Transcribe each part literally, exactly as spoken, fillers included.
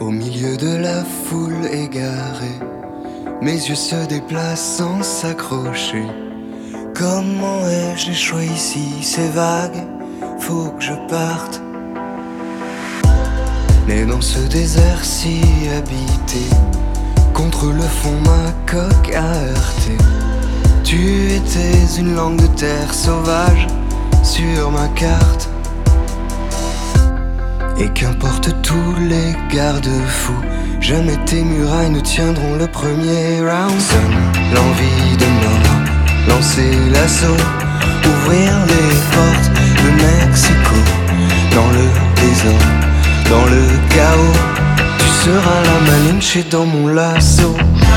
Au milieu de la foule égarée, mes yeux se déplacent sans s'accrocher. Comment ai-je les choix ici? C'est vague, faut que je parte. Mais dans ce désert si habité, contre le fond ma coque a heurté. Tu étais une langue de terre sauvage sur ma carte. Et qu'importe tous les garde-fous, jamais tes murailles ne tiendront le premier round. Sonne l'envie de mort, lancer l'assaut, ouvrir les portes de Mexico. Dans le désordre, dans le chaos, tu seras la Malinche dans mon lasso.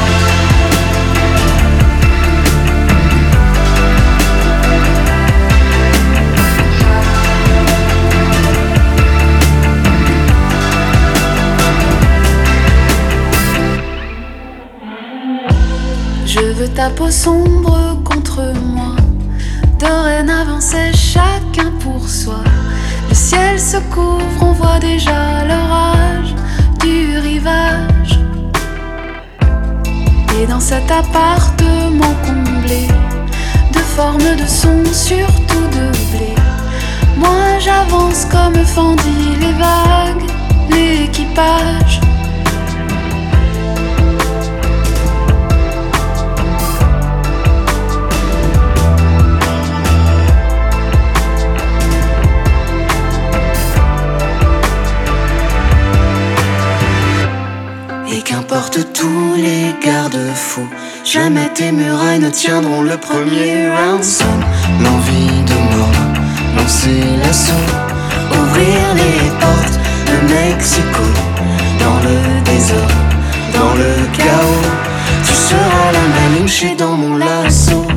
Je veux ta peau sombre contre moi. Dorénavant c'est chacun pour soi. Le ciel se couvre, on voit déjà l'orage du rivage. Et dans cet appartement comblé de formes de son, surtout de blé, moi j'avance comme fendit les vagues, l'équipage. Et qu'importe tous les garde-fous, jamais tes murailles ne tiendront le premier round. Sonne l'envie de mort, lancer l'assaut, ouvrir les portes de Mexico. Dans le désordre, dans le chaos, tu seras la Malinche dans mon lasso.